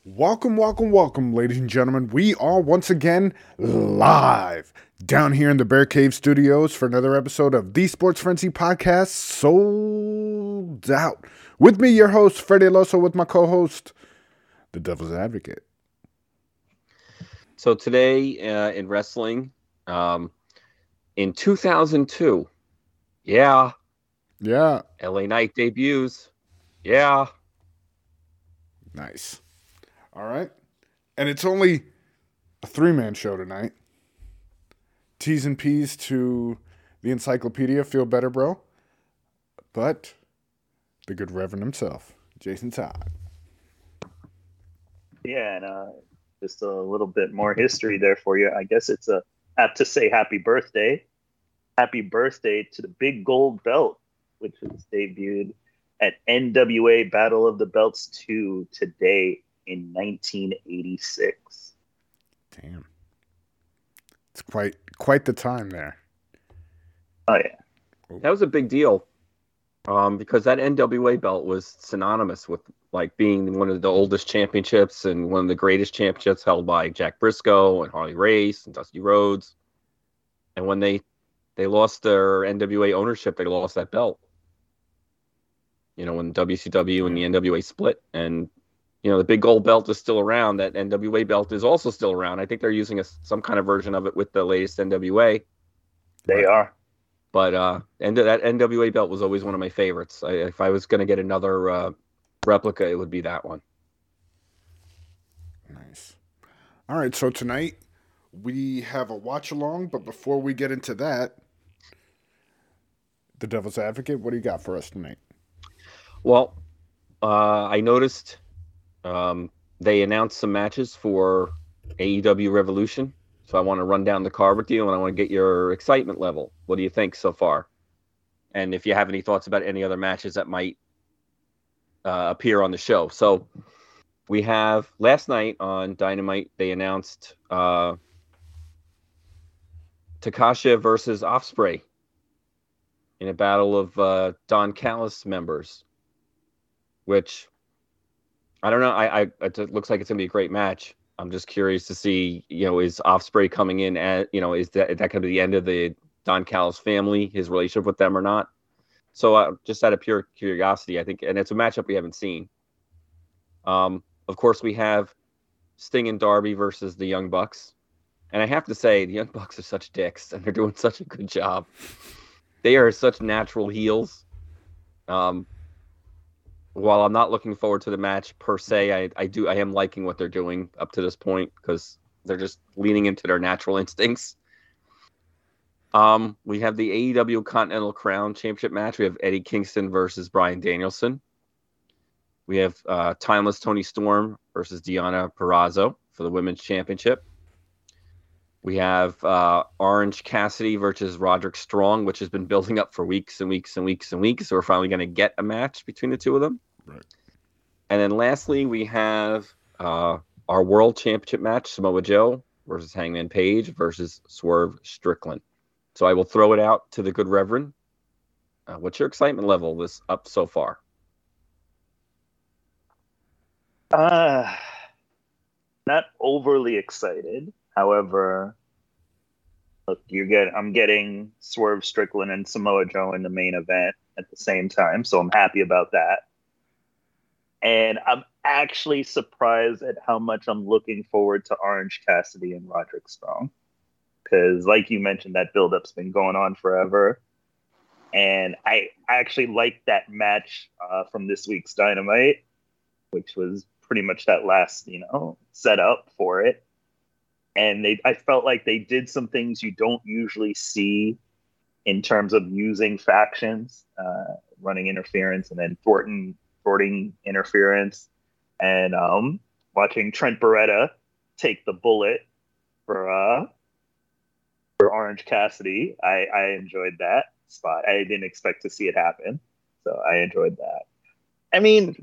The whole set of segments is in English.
Welcome, ladies and gentlemen. We are once again live down here in the Bear Cave Studios for another episode of the Sports Frenzy Podcast, Sold Out. With me, your host, Freddie Aloso, with my co-host, the Devil's Advocate. So today in wrestling, in 2002, Yeah. LA Knight debuts. Yeah. Nice. All right. And it's only a three-man show tonight. T's and P's to the encyclopedia. Feel better, bro. But the good Reverend himself, Jason Todd. Yeah, and just a little bit more history there for you. I guess it's apt to say happy birthday. Happy birthday to the Big Gold Belt, which was debuted at NWA Battle of the Belts 2 today in 1986. Damn. It's quite the time there. Oh, yeah. That was a big deal because that NWA belt was synonymous with like being one of the oldest championships and one of the greatest championships held by Jack Briscoe and Harley Race and Dusty Rhodes. And when they lost their NWA ownership, they lost that belt. You know, when WCW and the NWA split, and the Big Gold Belt is still around. That NWA belt is also still around. I think they're using some kind of version of it with the latest NWA. They are. But that NWA belt was always one of my favorites. If I was going to get another replica, it would be that one. Nice. All right, so tonight we have a watch along, but before we get into that, the Devil's Advocate, what do you got for us tonight? Well, I noticed they announced some matches for AEW Revolution. So I want to run down the card with you, and I want to get your excitement level. What do you think so far? And if you have any thoughts about any other matches that might appear on the show. So we have last night on Dynamite, they announced Takasha versus Ospreay in a battle of Don Callis members, which I don't know. It looks like it's going to be a great match. I'm just curious to see, is Ospreay coming in at, is that going to be the end of the Don Callis family, his relationship with them or not? So just out of pure curiosity, I think, and it's a matchup we haven't seen. Of course, we have Sting and Darby versus the Young Bucks. And I have to say, the Young Bucks are such dicks, and they're doing such a good job. They are such natural heels. While I'm not looking forward to the match per se, I am liking what they're doing up to this point because they're just leaning into their natural instincts. We have the AEW Continental Crown Championship match. We have Eddie Kingston versus Bryan Danielson. We have Timeless Toni Storm versus Deonna Purrazzo for the Women's Championship. We have Orange Cassidy versus Roderick Strong, which has been building up for weeks and weeks and weeks and weeks. So we're finally going to get a match between the two of them. Right. And then lastly, we have our World Championship match, Samoa Joe versus Hangman Page versus Swerve Strickland. So I will throw it out to the good Reverend. What's your excitement level this up so far? Not overly excited. However, look, I'm getting Swerve Strickland and Samoa Joe in the main event at the same time, so I'm happy about that. And I'm actually surprised at how much I'm looking forward to Orange Cassidy and Roderick Strong. Because, like you mentioned, that build-up's been going on forever. And I actually liked that match from this week's Dynamite, which was pretty much that last, setup for it. And I felt like they did some things you don't usually see in terms of using factions, running interference, and then thwarting interference, and watching Trent Beretta take the bullet for Orange Cassidy. I enjoyed that spot. I didn't expect to see it happen, so I enjoyed that. I mean,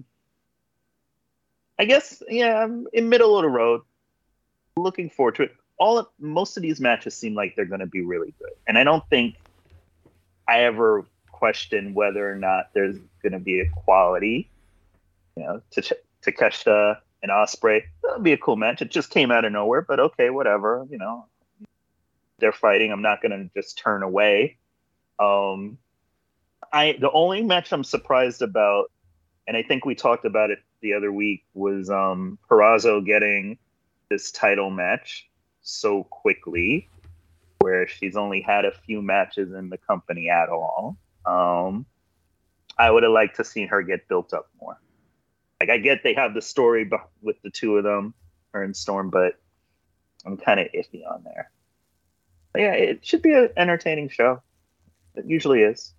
I guess, I'm in middle of the road. Looking forward to it. Most of these matches seem like they're going to be really good, and I don't think I ever question whether or not there's going to be equality. Takeshita and Ospreay. That'll be a cool match. It just came out of nowhere, but okay, whatever. They're fighting. I'm not gonna just turn away. The only match I'm surprised about, and I think we talked about it the other week, was Purrazzo getting this title match so quickly, where she's only had a few matches in the company at all. I would have liked to see her get built up more. Like, I get they have the story with the two of them, her and Storm, but I'm kind of iffy on there. But yeah, it should be an entertaining show. It usually is.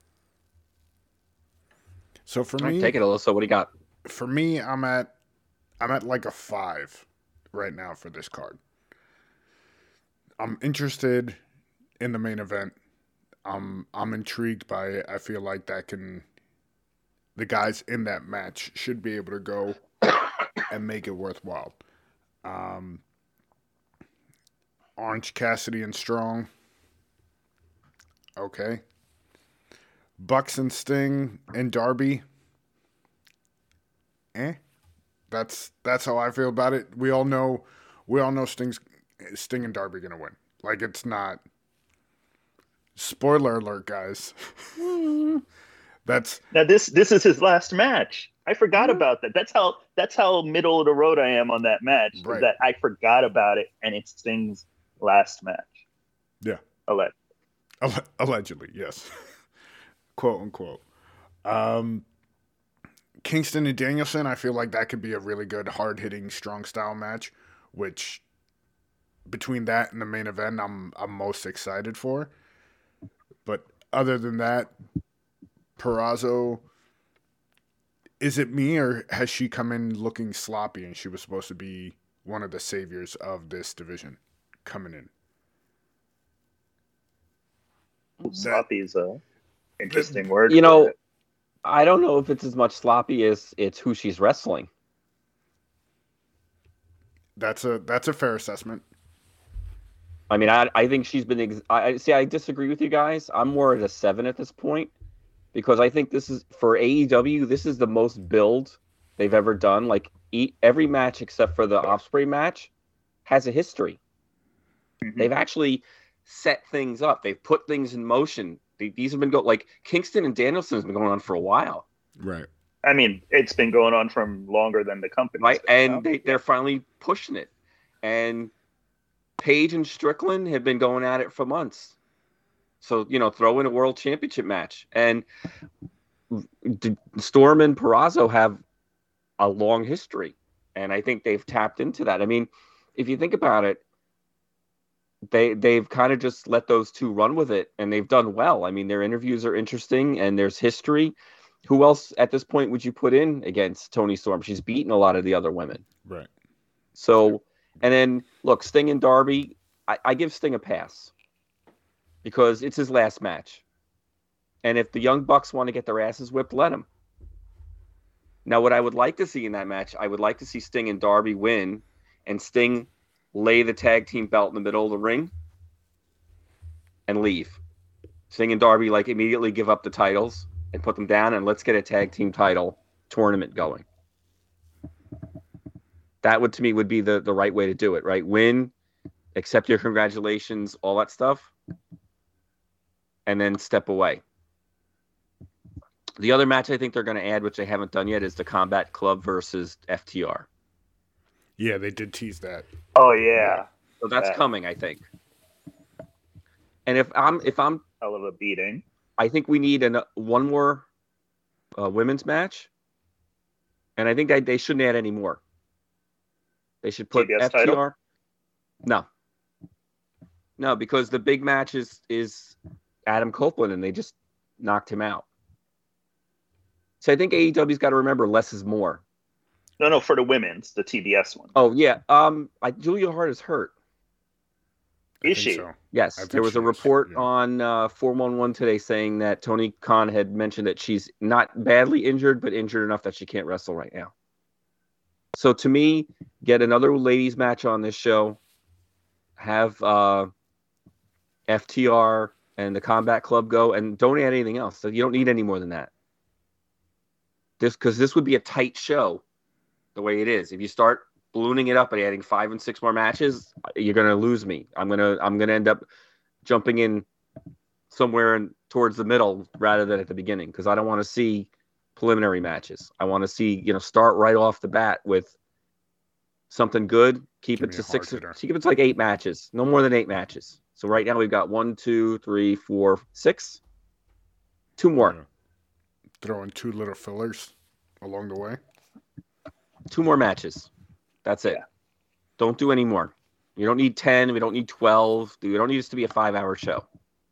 So for me, take it, Alyssa. What do you got? For me, I'm at like a 5 right now for this card. I'm interested in the main event. I'm intrigued by it. I feel like the guys in that match should be able to go and make it worthwhile. Orange Cassidy and Strong. Okay. Bucks and Sting and Darby. That's how I feel about it. We all know Sting and Darby gonna win. Like, it's not. Spoiler alert, guys. Now this is his last match. I forgot about that. That's how middle of the road I am on that match. Right. That I forgot about it, and it's Sting's last match. Yeah. Allegedly, yes. Quote unquote. Kingston and Danielson, I feel like that could be a really good, hard-hitting, strong style match, which between that and the main event, I'm most excited for. But other than that, Purrazzo, is it me or has she come in looking sloppy and she was supposed to be one of the saviors of this division coming in? Sloppy is a interesting word. I don't know if it's as much sloppy as it's who she's wrestling. That's a fair assessment. I mean, I think she's been. I disagree with you guys. I'm more at a 7 at this point because I think this is for AEW. This is the most build they've ever done. Like every match except for the Ospreay match has a history. Mm-hmm. They've actually set things up. They've put things in motion. These have been like Kingston and Danielson has been going on for a while. Right. I mean, it's been going on from longer than the company. Right. And they're finally pushing it. And Paige and Strickland have been going at it for months. So, throw in a world championship match. And Storm and Purrazzo have a long history. And I think they've tapped into that. I mean, if you think about it, they've kind of just let those two run with it, and they've done well. I mean, their interviews are interesting, and there's history. Who else at this point would you put in against Toni Storm? She's beaten a lot of the other women. Right. So, and then, look, Sting and Darby, I give Sting a pass because it's his last match. And if the Young Bucks want to get their asses whipped, let them. Now, what I would like to see in that match, I would like to see Sting and Darby win, and Sting lay the tag team belt in the middle of the ring and leave. Sting and Darby immediately give up the titles and put them down, and let's get a tag team title tournament going. That would, to me, would be the right way to do it, right? Win, accept your congratulations, all that stuff, and then step away. The other match I think they're going to add, which they haven't done yet, is the Combat Club versus FTR. Yeah, they did tease that. Oh yeah. So that's coming, I think. And if I'm hell of a beating, I think we need one more women's match, and I think they shouldn't add any more. They should put TBS FTR. title? No, because the big match is Adam Copeland, and they just knocked him out. So I think AEW's got to remember less is more. No, for the women's, the TBS one. Oh yeah, Julia Hart is hurt. Is she? So. Yes, there was a report on 411 today saying that Tony Khan had mentioned that she's not badly injured, but injured enough that she can't wrestle right now. So to me, get another ladies match on this show. Have FTR and the Combat Club go, and don't add anything else. So you don't need any more than that. Because this would be a tight show. the way it is. If you start ballooning it up and adding 5 and 6 more matches, you're gonna lose me. I'm gonna end up jumping in somewhere towards the middle rather than at the beginning, because I don't want to see preliminary matches. I want to see, start right off the bat with something good. Keep it to 6. Keep it to like 8 matches, no more than 8 matches. So right now we've got 1, 2, 3, 4, 6. 2 more. Yeah. Throw in 2 little fillers along the way. 2 more matches. That's it. Yeah. Don't do any more. You don't need 10. We don't need 12. We don't need this to be a 5-hour show.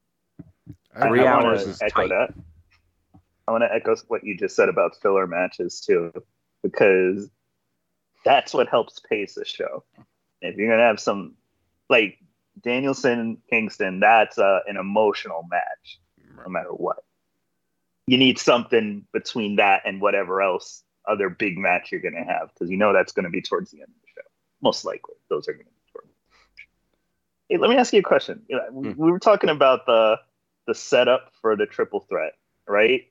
3 hours is tight. That. I want to echo what you just said about filler matches too, because that's what helps pace a show. If you're gonna have some, like Danielson Kingston, that's an emotional match, no matter what. You need something between that and whatever else other big match you're gonna have, because that's going to be towards the end of the show. Most likely, those are going to be towards the end of the show. Hey, let me ask you a question. We were talking about the setup for the triple threat, right?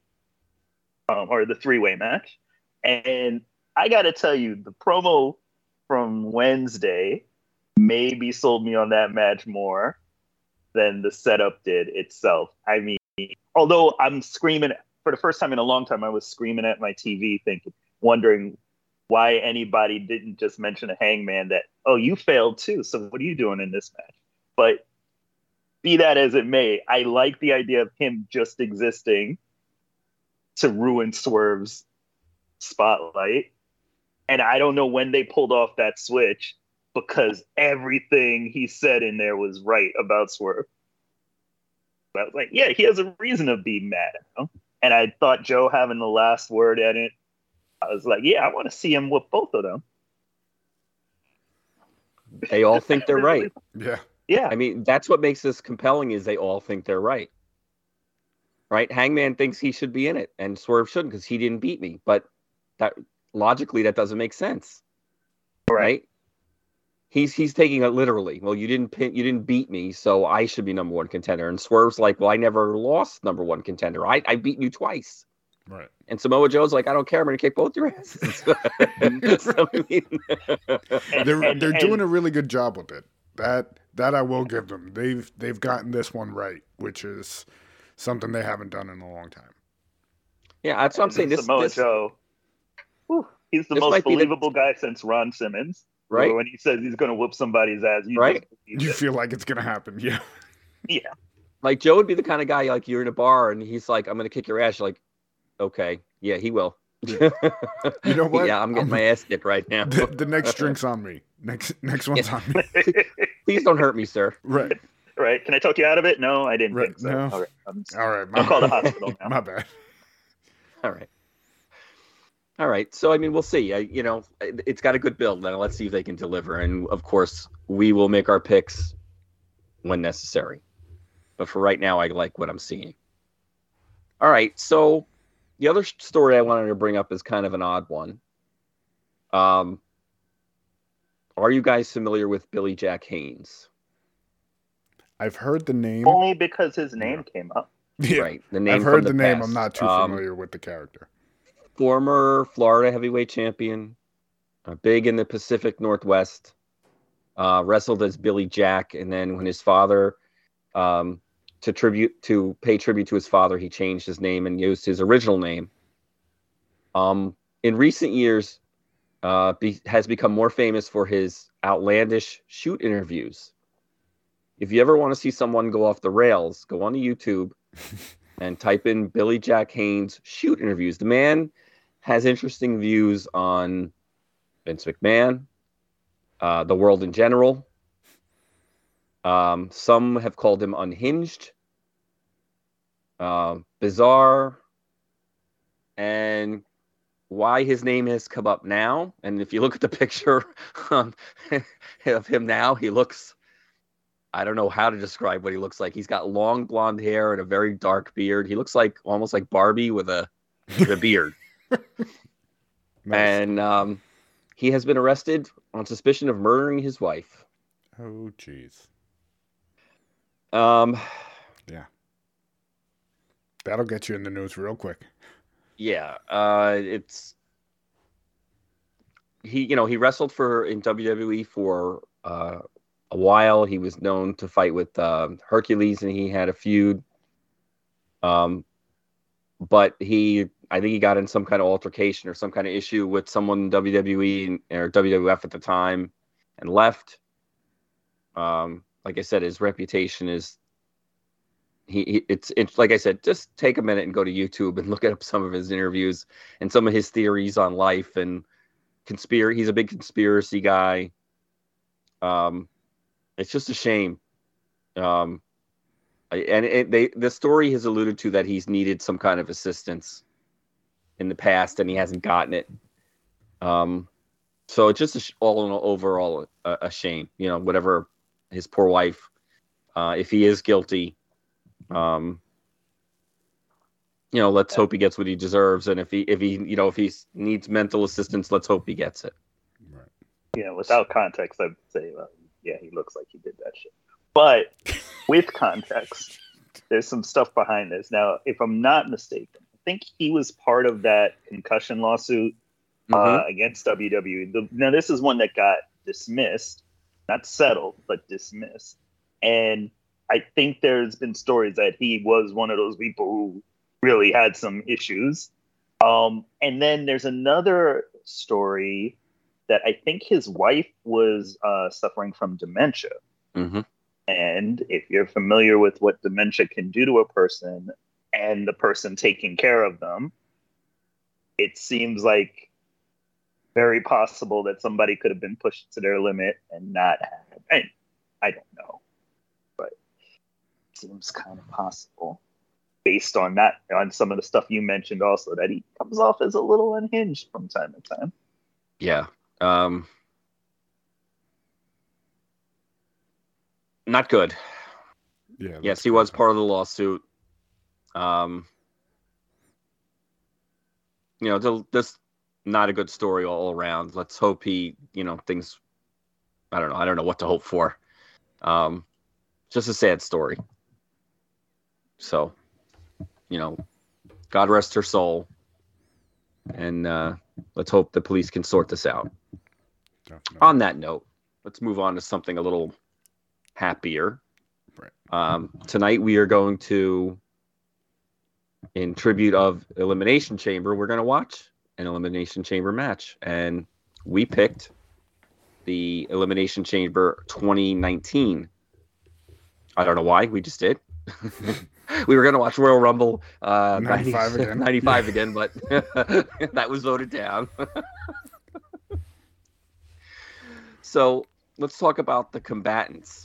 Or the 3-way match. And I got to tell you, the promo from Wednesday maybe sold me on that match more than the setup did itself. I mean, although I'm screaming, for the first time in a long time, I was screaming at my TV wondering why anybody didn't just mention a Hangman that, oh, you failed too, so what are you doing in this match? But be that as it may, I like the idea of him just existing to ruin Swerve's spotlight. And I don't know when they pulled off that switch, because everything he said in there was right about Swerve. But I was like, yeah, he has a reason to be mad at him. And I thought Joe having the last word at it, I was like, yeah, I want to see him whoop both of them. They all think they're right. Yeah. Yeah. I mean, that's what makes this compelling, is they all think they're right. Right? Hangman thinks he should be in it, and Swerve shouldn't because he didn't beat me. But that logically, that doesn't make sense. Right? He's taking it literally. Well, you didn't beat me, so I should be number 1 contender. And Swerve's like, well, I never lost number 1 contender. I beat you twice. Right. And Samoa Joe's like, I don't care. I'm going to kick both your asses. They're doing a really good job with it. That I will give them. They've gotten this one right, which is something they haven't done in a long time. Yeah, that's what I'm saying. Samoa Joe, he's the most believable guy since Ron Simmons. Right. When he says he's going to whoop somebody's ass, you feel like it's going to happen. Yeah. Yeah. Like Joe would be the kind of guy, like you're in a bar and he's like, I'm going to kick your ass. You're like, okay, yeah, he will. You know what? Yeah, I'm getting my ass kicked right now. The next drink's on me. Next one's on me. Please don't hurt me, sir. Right. Right. Can I talk you out of it? No, I didn't think so. No. All right. I'll call the hospital now. My bad. All right. So, I mean, we'll see. It's got a good build. Now, let's see if they can deliver. And, of course, we will make our picks when necessary. But for right now, I like what I'm seeing. All right. So, the other story I wanted to bring up is kind of an odd one. Are you guys familiar with Billy Jack Haynes? I've heard the name. Only because his name came up. Yeah. Right. The name I've heard the name. past. I'm not too familiar with the character. Former Florida heavyweight champion, big in the Pacific Northwest, wrestled as Billy Jack, and then when his father, to pay tribute to his father, he changed his name and used his original name. In recent years, has become more famous for his outlandish shoot interviews. If you ever want to see someone go off the rails, go on to YouTube and type in Billy Jack Haynes shoot interviews. The man has interesting views on Vince McMahon, the world in general. Some have called him unhinged, bizarre, and why his name has come up now. And if you look at the picture of him now, he looks, I don't know how to describe what he looks like. He's got long blonde hair and a very dark beard. He looks like almost like Barbie with a beard. Nice. And he has been arrested on suspicion of murdering his wife. Oh, jeez. Yeah. That'll get you in the news real quick. Yeah. he wrestled in WWE for a while. He was known to fight with Hercules, and he had a feud. But I think he got in some kind of altercation or some kind of issue with someone in WWE or WWF at the time and left. Like I said, his reputation is it's like I said, just take a minute and go to YouTube and look up some of his interviews and some of his theories on life and he's a big conspiracy guy. It's just a shame. The story has alluded to that he's needed some kind of assistance in the past and he hasn't gotten it. So it's just overall a shame, whatever his poor wife, if he is guilty, let's hope he gets what he deserves. And if he needs mental assistance, let's hope he gets it. Right. Yeah. Without context, I'd say, yeah, he looks like he did that shit. But with context, there's some stuff behind this. Now, if I'm not mistaken, I think he was part of that concussion lawsuit against WWE. Now, this is one that got dismissed, not settled, but dismissed. And I think there's been stories that he was one of those people who really had some issues. And then there's another story that I think his wife was suffering from dementia. Mm-hmm. And if you're familiar with what dementia can do to a person and the person taking care of them, it seems like very possible that somebody could have been pushed to their limit and not have. And I don't know, but it seems kind of possible based on that, on some of the stuff you mentioned also, that he comes off as a little unhinged from time to time. Yeah. Not good. Yeah. Yes, he was part of the lawsuit. Just not a good story all around. Let's hope things. I don't know what to hope for. Just a sad story. So, God rest her soul, and let's hope the police can sort this out. Definitely. On that note, let's move on to something a little happier. Right. Tonight we are going to, in tribute of Elimination Chamber, we're going to watch an Elimination Chamber match, and we picked the Elimination Chamber 2019. I don't know why, we just did. We were going to watch Royal Rumble 95 again. 95 again, but that was voted down. So let's talk about the combatants.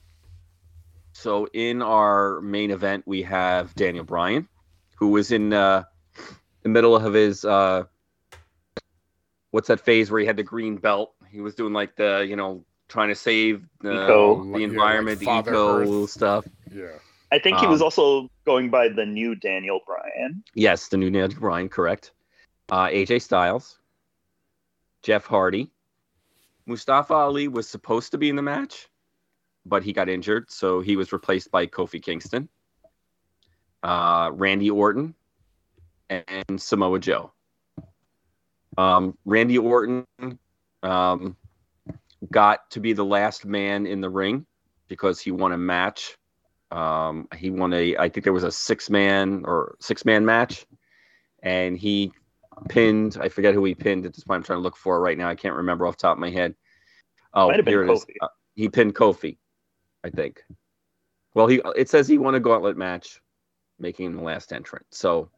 So in our main event, we have Daniel Bryan, who was in the middle of his, what's that phase where he had the green belt? He was doing like the, trying to save the environment, like the eco stuff. Yeah. I think he was also going by the new Daniel Bryan. Yes, the new Daniel Bryan, correct. AJ Styles, Jeff Hardy. Mustafa Ali was supposed to be in the match, but he got injured, so he was replaced by Kofi Kingston, Randy Orton, and Samoa Joe. Randy Orton got to be the last man in the ring because he won a match. He won I think there was a six-man match, and he pinned, I forget who he pinned at this point. I'm trying to look for it right now. I can't remember off the top of my head. Oh, here it is. He pinned Kofi, I think. Well, it says he won a gauntlet match, making him the last entrant. So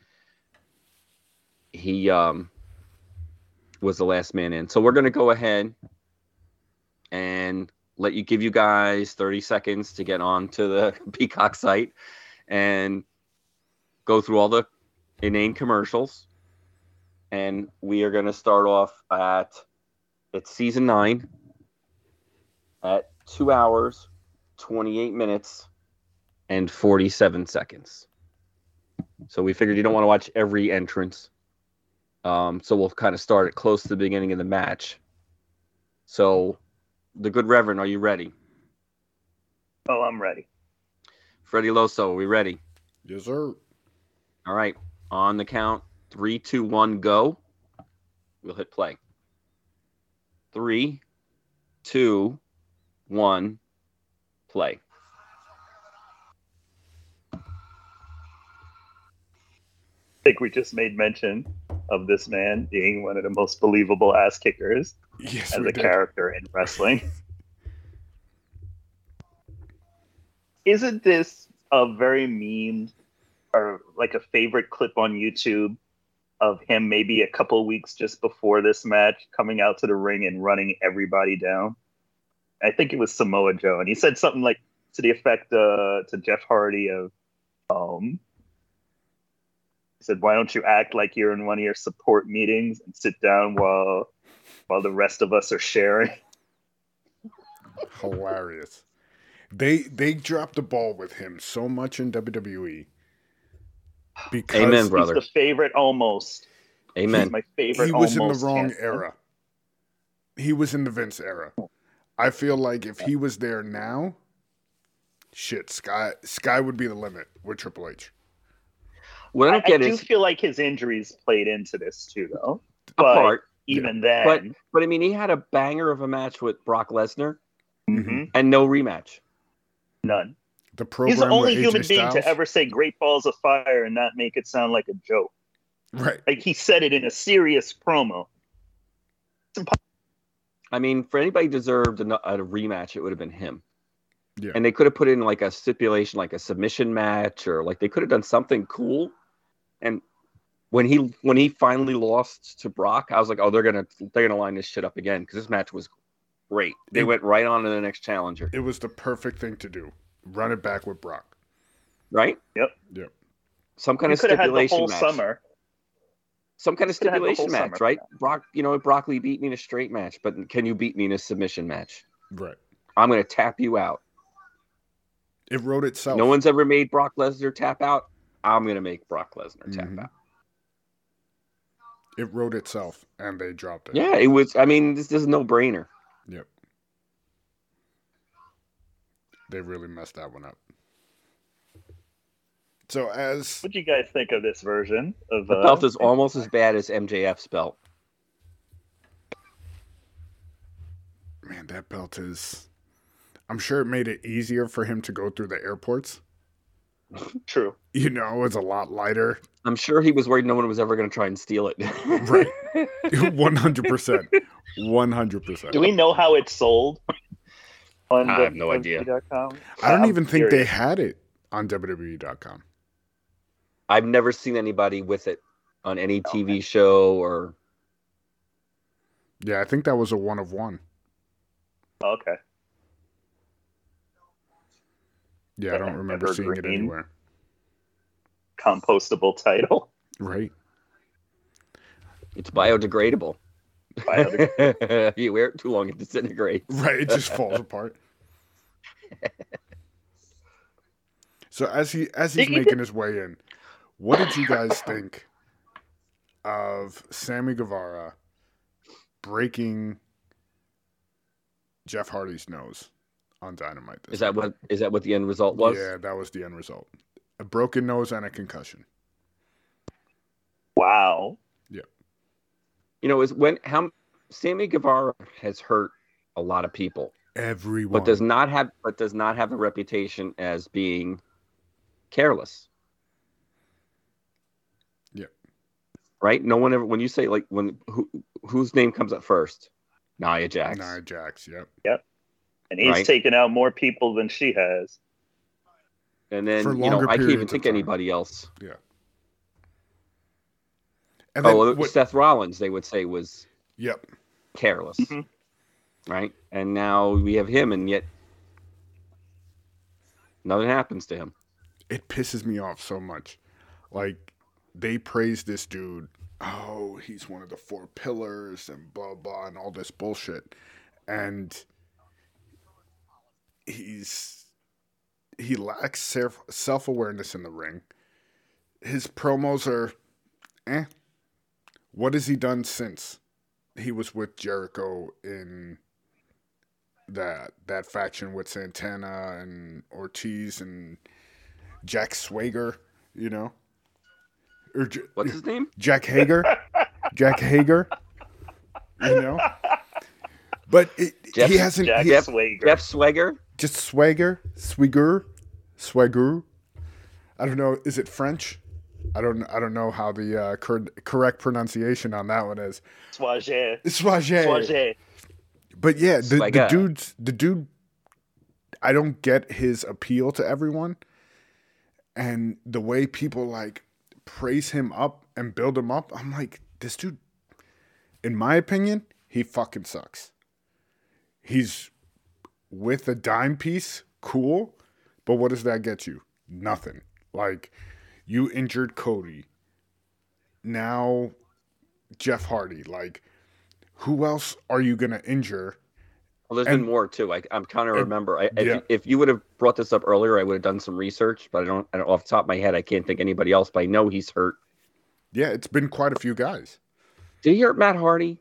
he was the last man in. So we're going to go ahead and give you guys 30 seconds to get on to the Peacock site and go through all the inane commercials. And we are going to start off it's season 9 at 2 hours, 28 minutes, and 47 seconds. So we figured you don't want to watch every entrance. So we'll kind of start it close to the beginning of the match. So the good Reverend, are you ready? Oh, I'm ready. Freddie Loso, are we ready? Yes, sir. All right. On the count, 3, 2, 1, go. We'll hit play. 3, 2, 1, play. I think we just made mention of this man being one of the most believable ass kickers Yes, as we a did. character in wrestling. Isn't this a very meme or like a favorite clip on YouTube of him maybe a couple weeks just before this match coming out to the ring and running everybody down? I think it was Samoa Joe, and he said something like to the effect to Jeff Hardy of, he said, "Why don't you act like you're in one of your support meetings and sit down while the rest of us are sharing?" Hilarious. They dropped the ball with him so much in WWE because Amen, brother. He's the favorite almost. Amen. He's my favorite. he was in the almost wrong champion. era. He was in the Vince era. I feel like if he was there now, shit, sky would be the limit with Triple H. What I don't I get do is feel like his injuries played into this too, though. a But part, even but then, I mean, he had a banger of a match with Brock Lesnar mhm, and no rematch. none. The program He's the only with AJ human being Styles. to ever say "Great Balls of Fire" and not make it sound like a joke. Right. Like he said it in a serious promo. I mean, for anybody who deserved a rematch, it would have been him. Yeah. And they could have put in like a stipulation, like a submission match, or like they could have done something cool. And when he finally lost to Brock, I was like, oh, they're gonna line this shit up again because this match was great. They went right on to the next challenger, It was the perfect thing to do. Run it back with Brock. right? Yep. Yep. Some kind You of could have had the stipulation whole match. summer. Some kind of Could have had the stipulation whole match, summer. right? Brock, Brock Lee beat me in a straight match, but can you beat me in a submission match? Right. I'm gonna tap you out. It wrote itself. No one's ever made Brock Lesnar tap out. I'm gonna make Brock Lesnar tap Mhm. out. It wrote itself, and they dropped it. Yeah, it was. I mean, this is no brainer. Yep. They really messed that one up. So as What do you guys think of this version of The belt is almost as bad as MJF's belt. man, that belt is. I'm sure it made it easier for him to go through the airports. True? It's a lot lighter. I'm sure he was worried no one was ever going to try and steal it. Right. 100%. 100%. Do we know how it sold? On I have no idea. WWE.com? I don't I'm even think they curious. had it on WWE.com. I've never seen anybody with it on any TV show or. Yeah, I think that was a one of one. Okay. Yeah, I don't remember seeing it Evergreen. anywhere. Compostable title. Right. It's biodegradable. Biodegradable. You wear it too long, it disintegrates. Right, it just falls apart. So as he's making his way in, what did you guys think of Sammy Guevara breaking Jeff Hardy's nose on Dynamite? Is that what the end result was? Yeah, that was the end result. A broken nose and a concussion. Wow. Sammy Guevara has hurt a lot of people, Everyone. but does not have the reputation as being careless. Yeah. Right? No one ever, when you say like whose name comes up first? Nia Jax. Nia Jax, yep. And he's Right. taken out more people than she has. And then For I can't longer even periods of think time. anybody else. Yeah. And then Seth Rollins, they would say, was Yep. careless, Mhm. right? And now we have him, and yet nothing happens to him. It pisses me off so much. Like, they praise this dude. Oh, he's one of the 4 pillars and blah, blah, and all this bullshit. And he lacks self-awareness in the ring. His promos are What has he done since he was with Jericho in that faction with Santana and Ortiz and Jack Swagger, Or What's his name? Jack Hager. Jack Hager. But Jeff- he hasn't. Jack He, Swagger. Jeff Swagger. just Swagger. I don't know. Is it French? I don't know how the correct pronunciation on that one is. Swagger. Swagger. Swagger. But yeah, the Swagger. dude. I don't get his appeal to everyone, and the way people like praise him up and build him up. I'm like, this dude. In my opinion, he fucking sucks. He's with a dime piece, cool, but what does that get you? Nothing. Like, you injured Cody. Now, Jeff Hardy. Like, who else are you going to injure? Well, there's And- been more too. I'm trying to and- remember. yeah. If you would have brought this up earlier, I would have done some research. But I don't off the top of my head, I can't think anybody else. But I know he's hurt. Yeah, it's been quite a few guys. Did you hear Matt Hardy?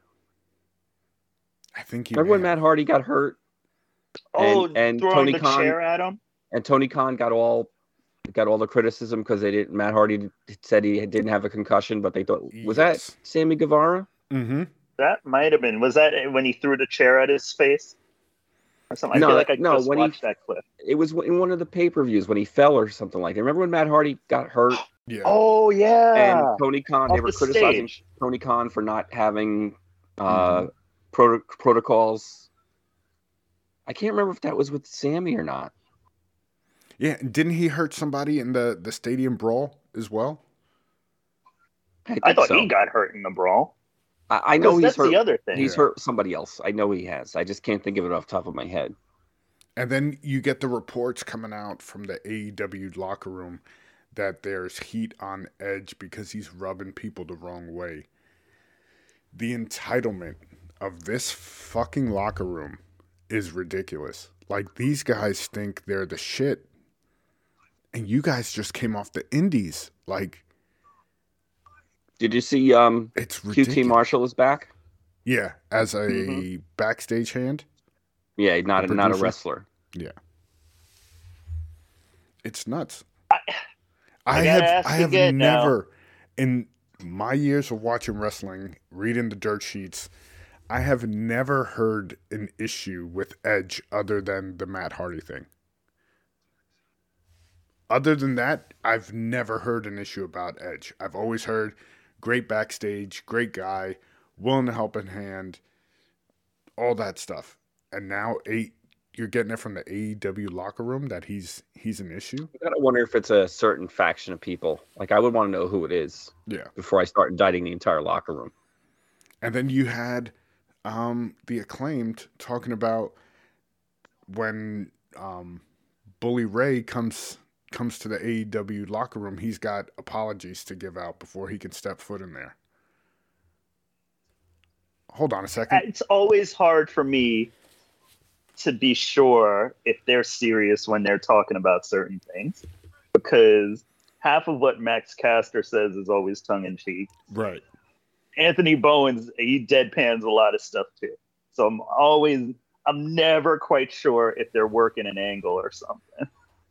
I think he Remember when may have. Matt Hardy got hurt? Oh, and throwing Tony the Khan- chair at him. And Tony Khan got all the criticism because they didn't. Matt Hardy said he didn't have a concussion, but they thought was Yes. that Sammy Guevara? Mm-hmm. That might have been. Was that when he threw the chair at his face? Or something? I No, feel like I no, just when he- watched that clip. It was in one of the pay-per-views when he fell or something like that. Remember when Matt Hardy got hurt Yeah. Oh yeah. and Tony Khan? They Off were the criticizing stage. Tony Khan for not having Mhm. protocols. I can't remember if that was with Sammy or not. Yeah, and didn't he hurt somebody in the stadium brawl as well? I think thought so. he got hurt in the brawl. I know he's That's hurt. the other thing. He's Yeah. hurt somebody else. I know he has. I just can't think of it off the top of my head. And then you get the reports coming out from the AEW locker room that there's heat on Edge because he's rubbing people the wrong way. The entitlement of this fucking locker room is ridiculous. Like, these guys think they're the shit. And you guys just came off the indies. Like, Did you see it's ridiculous. QT Marshall is back? Yeah, as a Mhm. backstage hand. Yeah, not a producer? wrestler. It's nuts. I I gotta ask have again now. never, in my years of watching wrestling, reading the dirt sheets, I have never heard an issue with Edge other than the Matt Hardy thing. Other than that, I've never heard an issue about Edge. I've always heard great backstage, great guy, willing to help in hand, all that stuff. And now you're getting it from the AEW locker room that he's an issue. I gotta wonder if it's a certain faction of people. Like, I would want to know who it is Yeah. before I start indicting the entire locker room. And then you had the Acclaimed talking about when Bully Ray comes to the AEW locker room, he's got apologies to give out before he can step foot in there. Hold on a second. It's always hard for me to be sure if they're serious when they're talking about certain things, because half of what Max Caster says is always tongue in cheek. Right. Anthony Bowens, he deadpans a lot of stuff too. So I'm never quite sure if they're working an angle or something.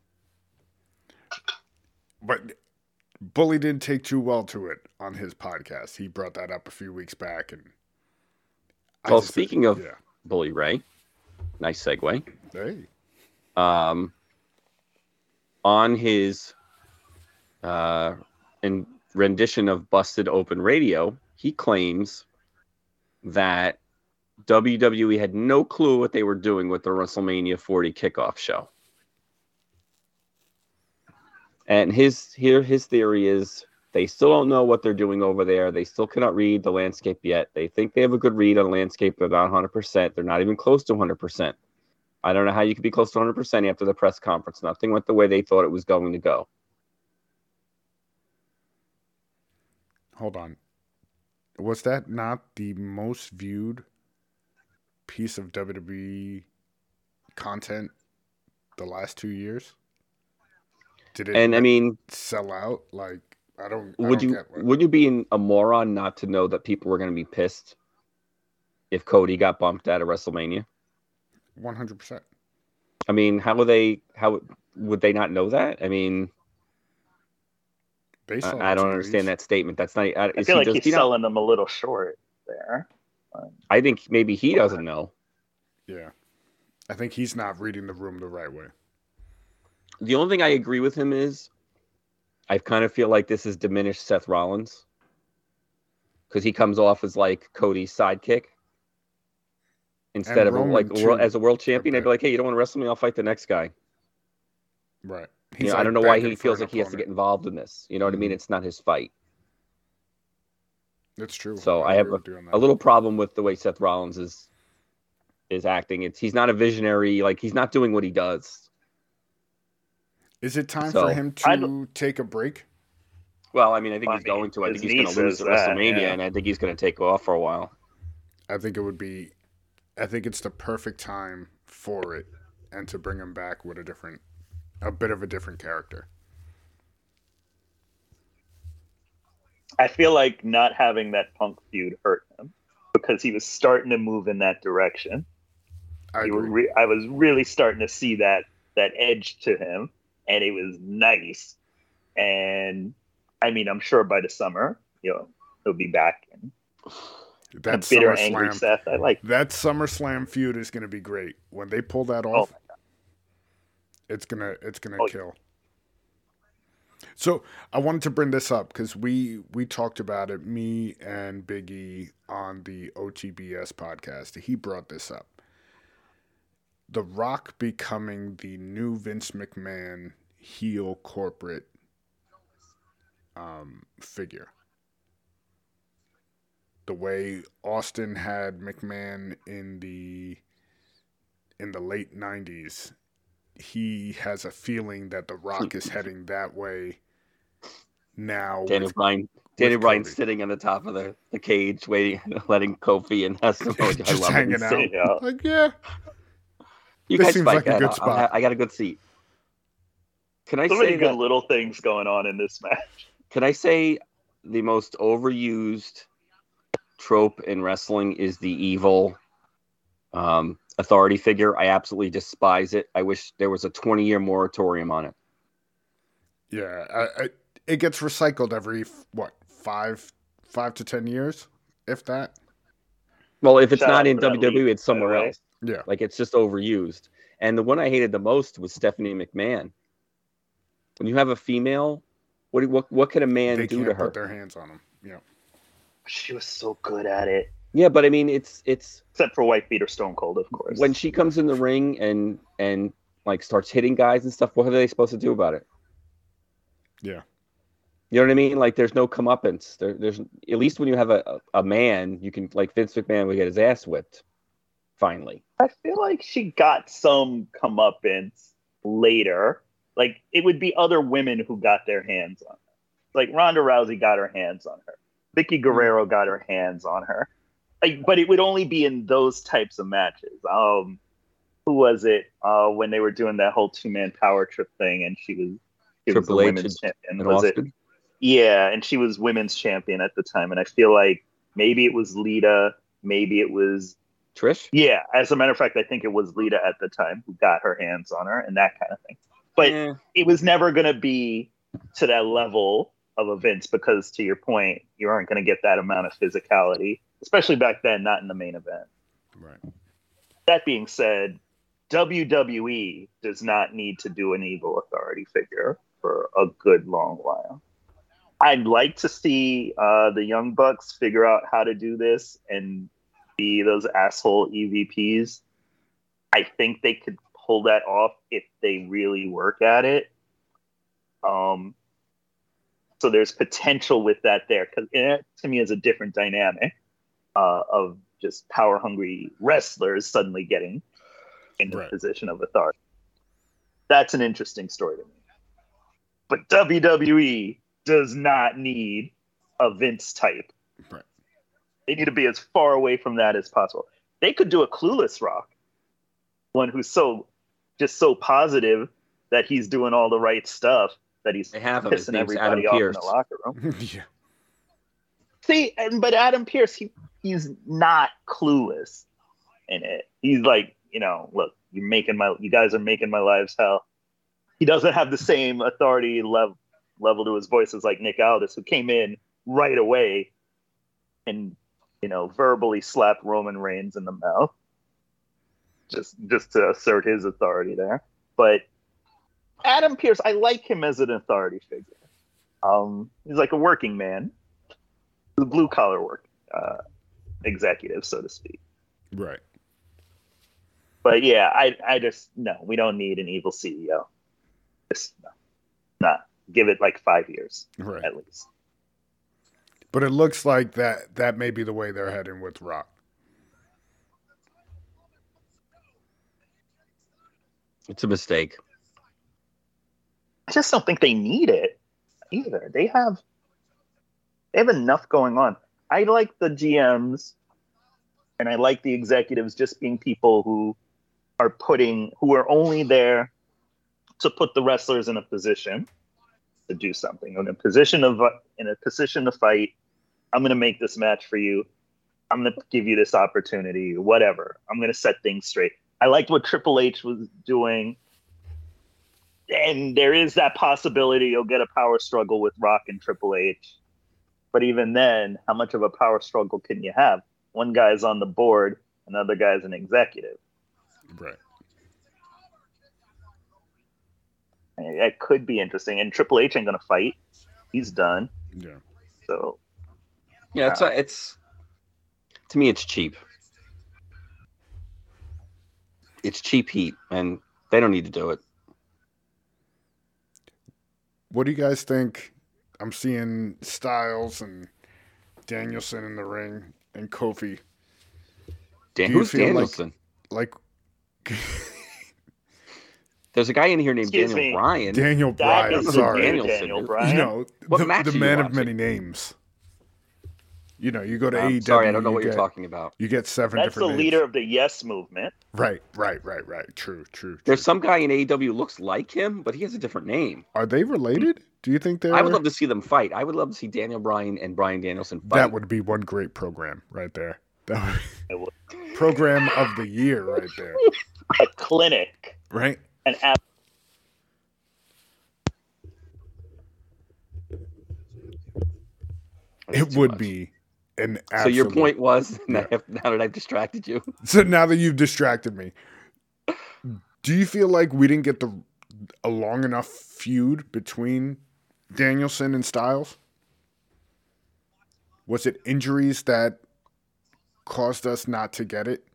But Bully didn't take too well to it on his podcast. He brought that up a few weeks back. And Well, speaking of yeah. Bully Ray, nice segue. Hey. On his in rendition of Busted Open Radio, he claims that WWE had no clue what they were doing with the WrestleMania 40 kickoff show. And his theory is they still don't know what they're doing over there. They still cannot read the landscape yet. They think they have a good read on the landscape, about 100%. They're not even close to 100%. I don't know how you could be close to 100% after the press conference. Nothing went the way they thought it was going to go. Hold on. Was that not the most viewed piece of WWE content the last 2 years? Did it And I mean, sell out? Like, I don't would you be a moron not to know that people were going to be pissed if Cody got bumped out of WrestleMania? 100%. I mean, how would they not know that? I mean, Based on I don't TVs. understand that statement. That's not. I feel like he's selling them a little short there. I think maybe he doesn't know. Yeah. I think he's not reading the room the right way. The only thing I agree with him is I kind of feel like this has diminished Seth Rollins because he comes off as like Cody's sidekick instead of Roman, as a world champion. I'd be like, hey, you don't want to wrestle me? I'll fight the next guy. Right. He's I don't know why he feels like he has to get involved in this. You know what I mean? It's not his fight. That's true. So I have a little problem with the way Seth Rollins is acting. He's not a visionary. Like, he's not doing what he does. Is it time for him to take a break? Well, I mean, I think he's going to. I think he's going to lose at WrestleMania, and I think he's going to take off for a while. I think it's the perfect time for it, and to bring him back with a bit of a different character. I feel like not having that Punk feud hurt him because he was starting to move in that direction. I was really starting to see that edge to him, and it was nice. And I mean, I'm sure by the summer, he'll be back. And that bitter, angry Seth. I like that SummerSlam feud is going to be great when they pull that off. It's gonna kill. So I wanted to bring this up because we talked about it, me and Big E, on the OTBS podcast. He brought this up. The Rock becoming the new Vince McMahon heel corporate figure. The way Austin had McMahon in the late 90s, he has a feeling that The Rock is heading that way now. Daniel Bryan sitting on the top of the cage, waiting, letting Kofi and Samoa just hanging out. Like, yeah. You guys seems like a good spot. I got a good seat. Can I say good little things going on in this match? Can I say the most overused trope in wrestling is the evil authority figure? I absolutely despise it. I wish there was a 20-year moratorium on it. Yeah, it gets recycled every 5 to 10 years, if that. Well, if it's not in WWE, it's somewhere else. Yeah, like it's just overused. And the one I hated the most was Stephanie McMahon. When you have a female, what can a man do to her? They can't put their hands on them. Yeah, she was so good at it. Yeah, but I mean, it's except for White Beater Stone Cold, of course. When she comes in the ring and like starts hitting guys and stuff, what are they supposed to do about it? Yeah, you know what I mean. Like, there's no comeuppance. There's at least when you have a man, you can, like, Vince McMahon would get his ass whipped. Finally, I feel like she got some comeuppance later. Like, it would be other women who got their hands on her. Like, Ronda Rousey got her hands on her. Vicky Guerrero got her hands on her. Like, but it would only be in those types of matches. Who was it when they were doing that whole 2-man power trip thing, and she was the women's champion? Was it? Yeah, and she was women's champion at the time. And I feel like maybe it was Lita, maybe it was Trish? Yeah, as a matter of fact, I think it was Lita at the time who got her hands on her and that kind of thing. But it was never going to be to that level of a Vince because, to your point, you aren't going to get that amount of physicality, especially back then, not in the main event. Right. That being said, WWE does not need to do an evil authority figure for a good long while. I'd like to see the Young Bucks figure out how to do this and be those asshole EVPs. I think they could pull that off if they really work at it. So there's potential with that there, because it to me is a different dynamic of just power hungry wrestlers suddenly getting in the position of authority. That's an interesting story to me. But WWE does not need a Vince type. Right. They need to be as far away from that as possible. They could do a clueless Rock, one who's so positive that he's doing all the right stuff, that he's pissing everybody off in the locker room. Yeah. See, but Adam Pearce, he's not clueless in it. He's like, look, you guys are making my lives hell. He doesn't have the same authority level to his voice as like Nick Aldis, who came in right away and verbally slapped Roman Reigns in the mouth. just to assert his authority there. But Adam Pearce, I like him as an authority figure. He's like a working man, the blue collar work executive, so to speak. Right. But yeah, I just no, we don't need an evil CEO. Just not give it like 5 years Right. at least. But it looks like that may be the way they're heading with Rock. It's a mistake. I just don't think they need it either. They have enough going on. I like the GMs and I like the executives just being people who are only there to put the wrestlers in a position to do something. In a position to fight. I'm going to make this match for you. I'm going to give you this opportunity, whatever. I'm going to set things straight. I liked what Triple H was doing. And there is that possibility you'll get a power struggle with Rock and Triple H. But even then, how much of a power struggle can you have? One guy's on the board, another guy's an executive. Right. That could be interesting. And Triple H ain't going to fight. He's done. Yeah. So, Yeah, it's to me, it's cheap. It's cheap heat, and they don't need to do it. What do you guys think? I'm seeing Styles and Danielson in the ring and Kofi. Who's Danielson? Like there's a guy in here named Excuse Daniel me. Bryan. Daniel that Bryan. is Sorry. Daniel Bryan. You know, What match the are you man of watching? many names. You know, you go to I'm AEW. sorry, I don't know what you you're talking about. You get 7 That's the different names. leader of the Yes movement. Right. True. There's some guy in AEW who looks like him, but he has a different name. Are they related? Do you think they're? I would love to see them fight. I would love to see Daniel Bryan and Bryan Danielson fight. That would be one great program right there. That It would. would program of the year right there. A clinic. Right? An app. That's It too would much. be an absolute. So your point was, Yeah. now that I've distracted you, So now that you've distracted me, do you feel like we didn't get a long enough feud between Danielson and Styles? Was it injuries that caused us not to get it?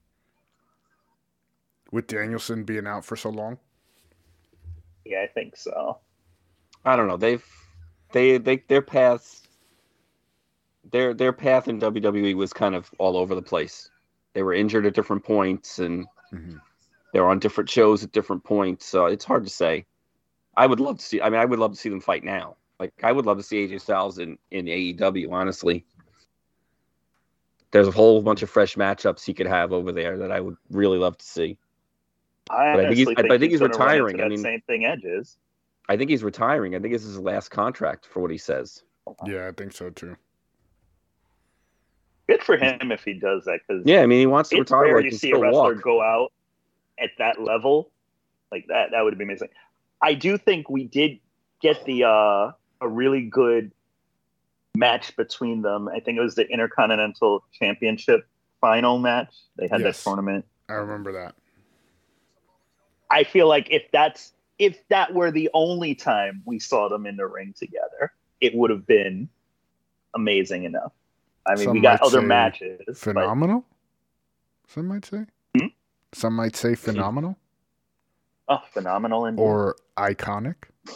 With Danielson being out for so long? Yeah, I think so. I don't know. Their paths. Their path in WWE was kind of all over the place. They were injured at different points, and they were on different shows at different points. So it's hard to say. I would love to see. I would love to see them fight now. Like, I would love to see AJ Styles in AEW. Honestly, there's a whole bunch of fresh matchups he could have over there that I would really love to see. I think he's honestly he's gonna run into retiring. that same thing Edge is. I think he's retiring. I think this is his last contract for what he says. Yeah, I think so too. Good for him if he does that, because Yeah, he wants to it's retire. rare Like, you he can see a still wrestler walk. go out at that level like that. That would be amazing. I do think we did get a really good match between them. I think it was the Intercontinental Championship final match. They had Yes. that tournament. I remember that. I feel like if that were the only time we saw them in the ring together, it would have been amazing enough. I mean, Some we got might other say matches. but- Phenomenal? Some might say. Some might say phenomenal Oh, phenomenal indeed. or iconic.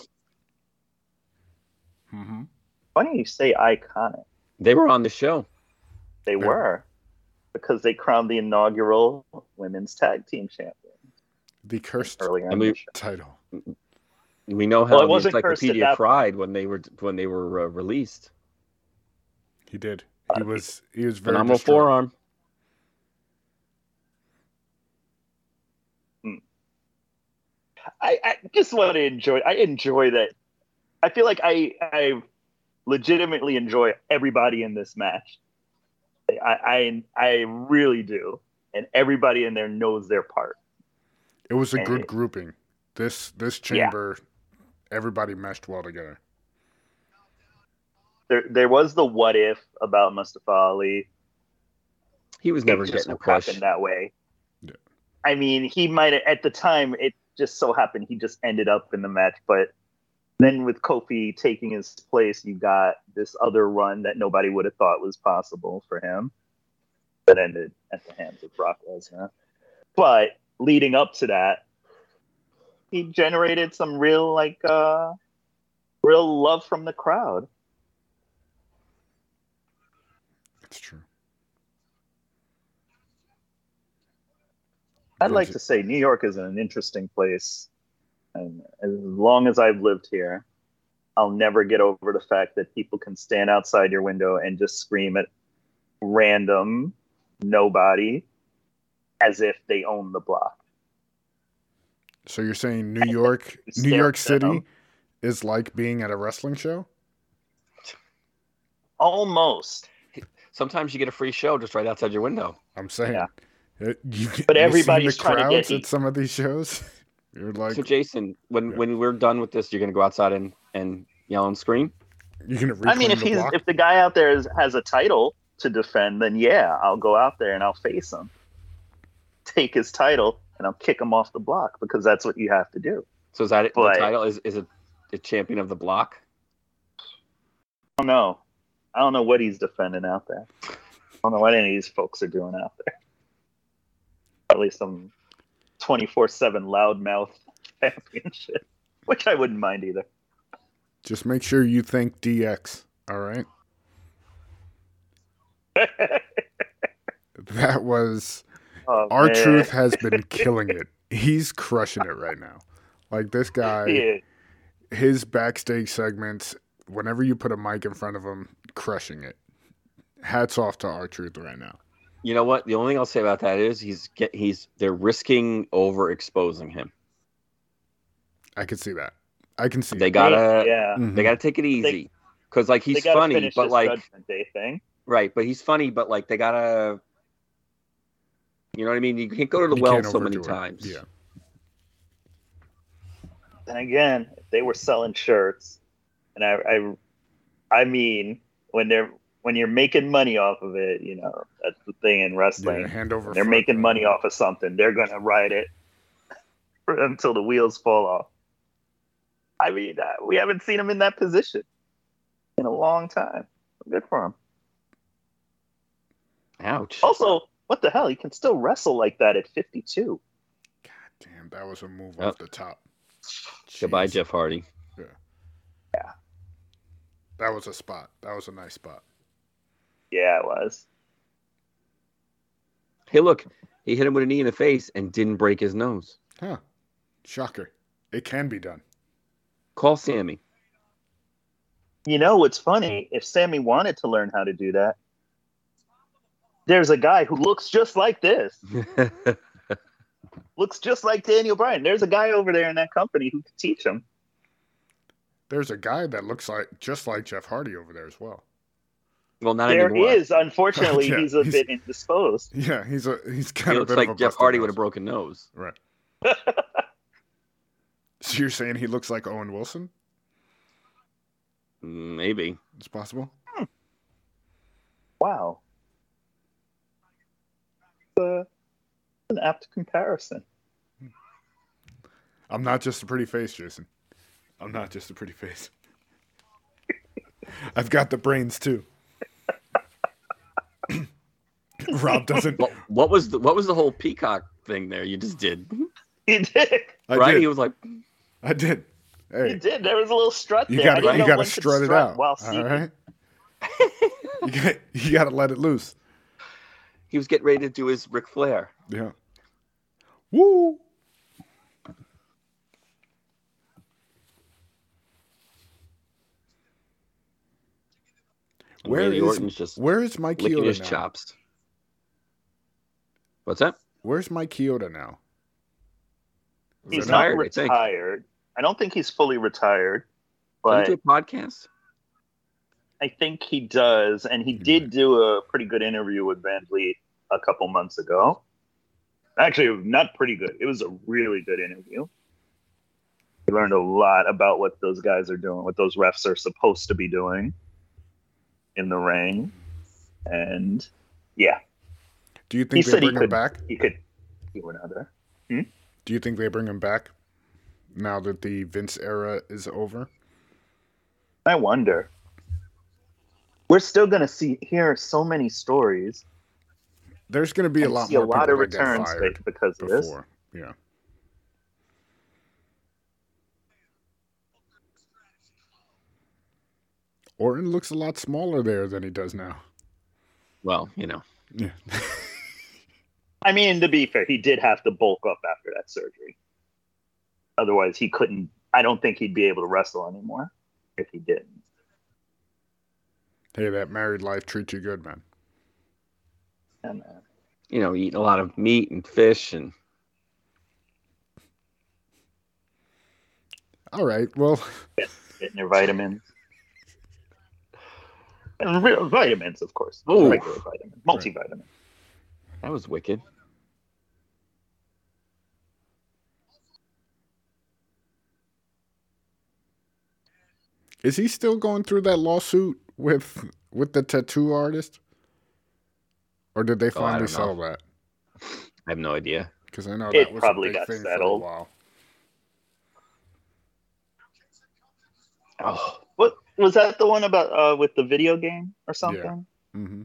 Mm-hmm. Funny you say iconic. They were on the show. They were, because they crowned the inaugural women's tag team champion The cursed earlier in I mean, the show. title. We know Well, how it the wasn't cursed at Encyclopedia that cried when they were released. He did. He was very Phenomenal distraught. forearm. I just want to enjoy. I enjoy that. I feel like I legitimately enjoy everybody in this match. I really do, and everybody in there knows their part. It was a And good it- grouping. This chamber, everybody meshed well together. There was the what if about Mustafa Ali. He was never It just getting a push. happened that way. Yeah. I mean, he might have, at the time, it just so happened he just ended up in the match. But then with Kofi taking his place, you got this other run that nobody would have thought was possible for him that ended at the hands of Brock Lesnar. But leading up to that, he generated some real love from the crowd. It's true. I'd like to say New York is an interesting place. And as long as I've lived here, I'll never get over the fact that people can stand outside your window and just scream at random nobody as if they own the block. So you're saying New York City is like being at a wrestling show? Almost. Sometimes you get a free show just right outside your window. I'm saying. Yeah. But everybody's the trying to crowds get at some of these shows. You're like, so Jason, when we're done with this, you're gonna go outside and yell and scream? you're gonna I mean, if the guy out there has a title to defend, then yeah, I'll go out there and I'll face him, take his title, and I'll kick him off the block because that's what you have to do. So is that it? The title? Is it the champion of the block? I don't know what he's defending out there. I don't know what any of these folks are doing out there. Probably some 24/7 loudmouth championship, which I wouldn't mind either. Just make sure you think DX. All right. That was R-Truth has been killing it. He's crushing it right now. Like this guy, his backstage segments, whenever you put a mic in front of him, crushing it. Hats off to R-Truth right now. You know what? The only thing I'll say about that is they're risking overexposing him. I can see that. I can see. They gotta take it easy because like he's funny, but like Judgment Day thing. Right, but he's funny, but like they gotta, you know what I mean? You can't go to the well so many times. Yeah. And again, if they were selling shirts, and I mean, when you're making money off of it, you know, that's the thing in wrestling. Yeah, hand over when they're making money off of something, they're gonna ride it until the wheels fall off. I mean, we haven't seen him in that position in a long time. Good for him. Ouch. Also, what the hell? He can still wrestle like that at 52. God damn, that was a move off the top. Goodbye, Jeff Hardy. Yeah. That was a spot. That was a nice spot. Yeah, it was. Hey, look, he hit him with a knee in the face and didn't break his nose. Huh. Shocker. It can be done. Call Sammy. You know what's funny? If Sammy wanted to learn how to do that, there's a guy who looks just like this. Looks just like Daniel Bryan. There's a guy over there in that company who could teach him. There's a guy that looks just like Jeff Hardy over there as well. Well, not there anymore. There is. Unfortunately, yeah, he's a bit indisposed. Yeah, he's kind he of a looks bit like of a Jeff Hardy nose. with a broken nose. Right. So you're saying he looks like Owen Wilson? Maybe. It's possible. Wow. An apt comparison. I'm not just a pretty face, Jason. I'm not just a pretty face. I've got the brains too. Rob doesn't. What was the whole peacock thing there? You just did. He did. Right? He was like. I did. Hey, he did. There was a little strut there. You got to strut it out. All right. you got to let it loose. He was getting ready to do his Ric Flair. Yeah. Woo! Where is Mike licking Chioda his now? chops? What's that? Where's Mike Chioda now? He's not retired. I don't think he's fully retired, but do a podcast. I think he does, and he did do a pretty good interview with Van Vliet a couple months ago. Actually, not pretty good. It was a really good interview. We learned a lot about what those guys are doing, what those refs are supposed to be doing in the ring, and yeah. Do you think they bring him back? He could. You another. Do you think they bring him back now that the Vince era is over? I wonder. We're still gonna hear so many stories. There's going to be a And lot see a more lot people of that get returns fired because of this. before. Yeah. Orton looks a lot smaller there than he does now. Well, Yeah. I mean, to be fair, he did have to bulk up after that surgery. Otherwise, he couldn't. I don't think he'd be able to wrestle anymore if he didn't. Hey, that married life treats you good, man. And, eating a lot of meat and fish and. All right. Well, getting your vitamins. And vitamins, of course. Ooh. Regular vitamins. Multivitamin. That was wicked. is he still going through that lawsuit with the tattoo artist? Or did they I finally don't settle know. that? I have no idea. Because I know It that was probably a big got thing settled. for a while. Oh, What was that? The one about with the video game or something? Yeah. Mm-hmm.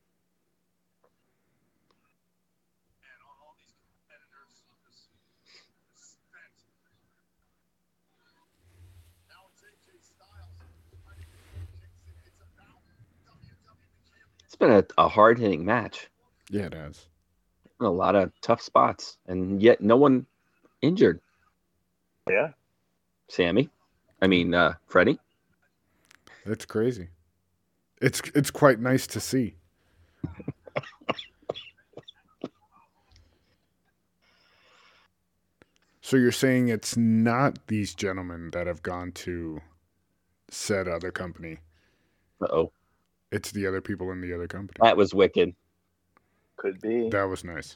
it's been a hard-hitting match. Yeah, it has. A lot of tough spots, and yet no one injured. Yeah. Sammy, I mean Freddie. It's crazy. It's quite nice to see. So you're saying it's not these gentlemen that have gone to said other company. Uh-oh. It's the other people in the other company. That was wicked. Could be. That was nice.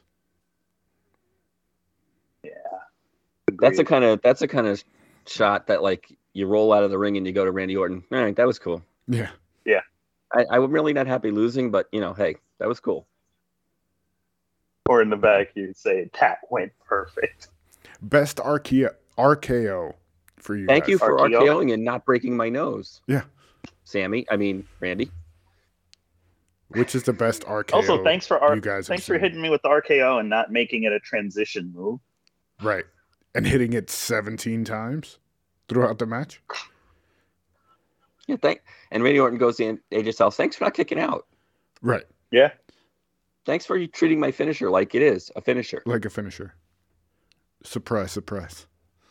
Yeah. That's a Agreed. kind of shot that like you roll out of the ring and you go to Randy Orton. All right, that was cool. Yeah. I'm really not happy losing, but hey, that was cool. Or in the back, you say that went perfect. Best RKO for you Thank guys. you for RKO? RKOing and not breaking my nose. Yeah. Randy. Which is the best RKO Also, thanks for you guys have thanks for seen? hitting me with the RKO and not making it a transition move. Right. And hitting it 17 times throughout the match? Yeah, and Randy Orton goes in AJ Styles. Thanks for not kicking out. Right. Yeah. Thanks for treating my finisher like it is a finisher. Like a finisher. Surprise, surprise.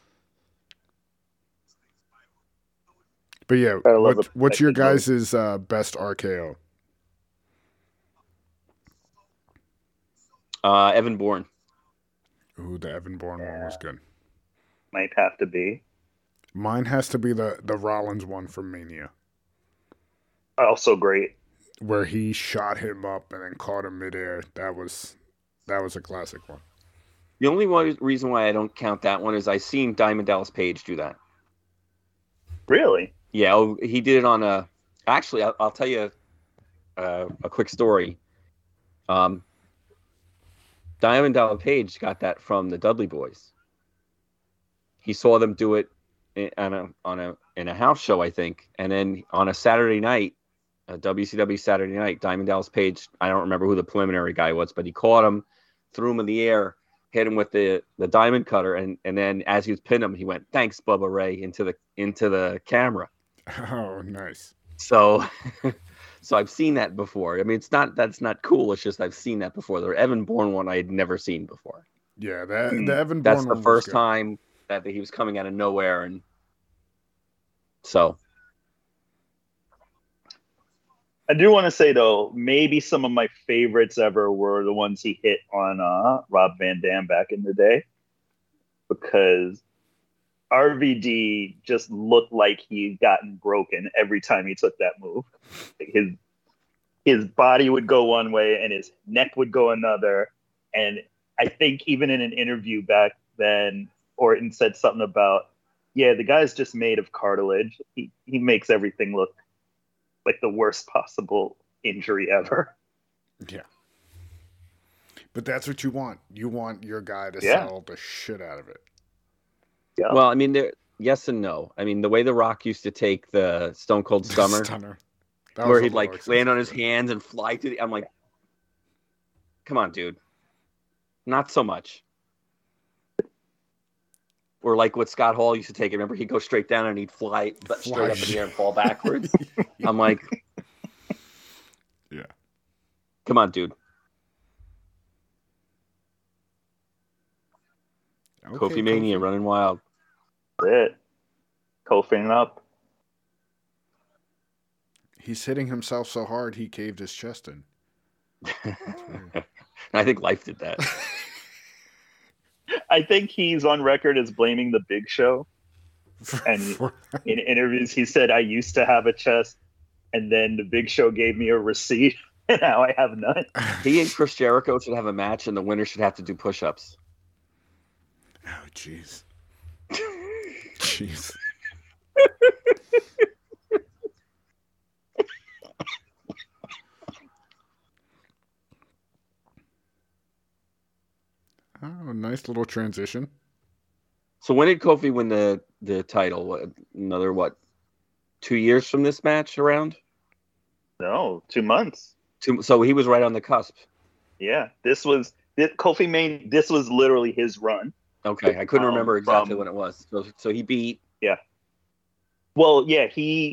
But yeah, I love what's your the move. guys' best RKO? Evan Bourne. Ooh, the Evan Bourne one was good. Might have to be. Mine has to be the Rollins one from Mania, Also great. where he shot him up and then caught him midair. That was a classic one. The only reason why I don't count that one is I seen Diamond Dallas Page do that. Really? Yeah, he did it on a. Actually, I'll tell you a quick story. Diamond Dallas Page got that from the Dudley Boys. He saw them do it in a house show, I think, and then on a Saturday night, a WCW Saturday night, Diamond Dallas Page. I don't remember who the preliminary guy was, but he caught him, threw him in the air, hit him with the diamond cutter, and then as he was pinning him, he went, "Thanks, Bubba Ray," into the camera. Oh, nice. So I've seen that before. I mean, that's not cool. It's just I've seen that before. The Evan Bourne one I had never seen before. Yeah, the Evan Bourne That's one the was first good. time that he was coming out of nowhere, and so I do want to say though, maybe some of my favorites ever were the ones he hit on Rob Van Dam back in the day, because RVD just looked like he'd gotten broken every time he took that move. His body would go one way and his neck would go another. And I think even in an interview back then, Orton said something about, yeah, the guy's just made of cartilage. He makes everything look like the worst possible injury ever. Yeah. But that's what you want. You want your guy to Yeah. sell the shit out of it. Yeah. Well, I mean, yes and no. I mean, the way The Rock used to take the Stone Cold Stunner, Stunner. That where was a he'd little like land on his excessive. hands and fly to the. I'm like, come on, dude. Not so much. Or like what Scott Hall used to take. Remember, he'd go straight down and he'd fly straight up in the air and fall backwards. I'm like, Yeah. come on, dude. Okay, Kofi Mania running wild. That's it. Kofiing up. He's hitting himself so hard he caved his chest in. I think Life did that. I think he's on record as blaming the Big Show. And For- in interviews, he said, "I used to have a chest, and then the Big Show gave me a receipt, and now I have none." He and Chris Jericho should have a match, and the winner should have to do push-ups. Oh, jeez. Jeez. Oh, nice little transition. So when did Kofi win the title? Another 2 years from this match around? No, 2 months. So he was right on the cusp. Yeah, Kofi Mania. This was literally his run. Okay, I couldn't remember exactly from- when it was. So he beat. Well, yeah,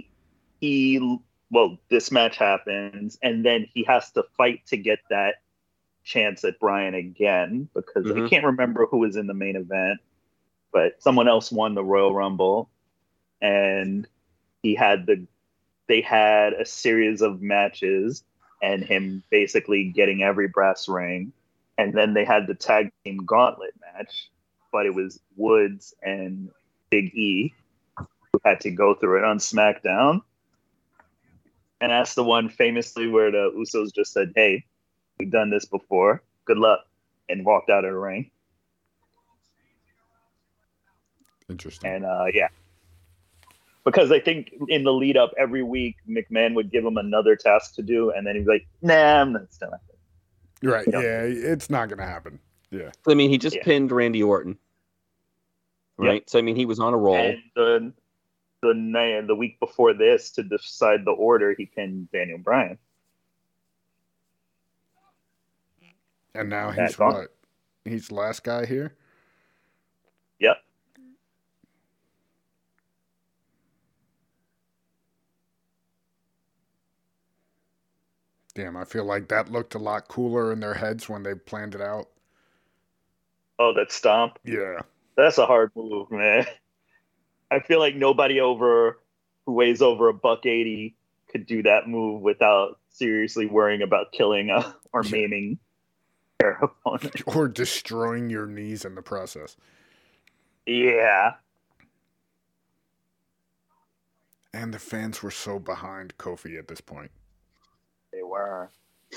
this match happens, and then he has to fight to get that chance at Bryan again, because I Mhm. can't remember who was in the main event, but someone else won the Royal Rumble, and they had a series of matches and him basically getting every brass ring, and then they had the tag team gauntlet match, but it was Woods and Big E who had to go through it on SmackDown. And that's the one famously where the Usos just said, "Hey, we've done this before. Good luck," and walked out of the ring. Interesting. And yeah, because I think in the lead up every week, McMahon would give him another task to do, and then he'd be like, "Nah, I'm not still." You're right. Yeah. Yeah, it's not going to happen. Yeah. I mean, he just Yeah. pinned Randy Orton, right? Yep. So I mean, he was on a roll. And the week before this, to decide the order, he pinned Daniel Bryan. And now Back he's on. what? He's the last guy here? Yep. Damn, I feel like that looked a lot cooler in their heads when they planned it out. Oh, that stomp. Yeah. That's a hard move, man. I feel like nobody who weighs over $180 could do that move without seriously worrying about killing or maiming their opponent. Or destroying your knees in the process. Yeah. And the fans were so behind Kofi at this point. They were.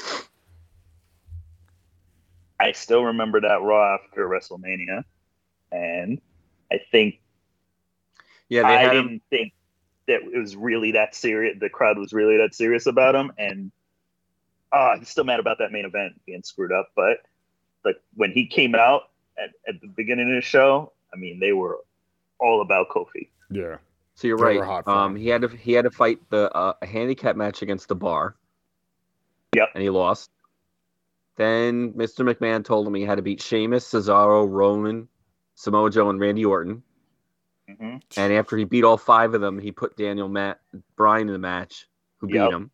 I still remember that Raw after WrestleMania, and I think Yeah, they I had him. didn't think that it was really that serious. The crowd was really that serious about him, and I'm still mad about that main event being screwed up. But like when he came out at the beginning of the show, I mean, they were all about Kofi. Yeah. So you're They were right. hot for him. He had to fight a handicap match against the Bar. Yep. And he lost. Then Mr. McMahon told him he had to beat Sheamus, Cesaro, Roman, Samoa Joe, and Randy Orton. Mm-hmm. And after he beat all 5 of them, he put Bryan in the match, who beat Yep. him.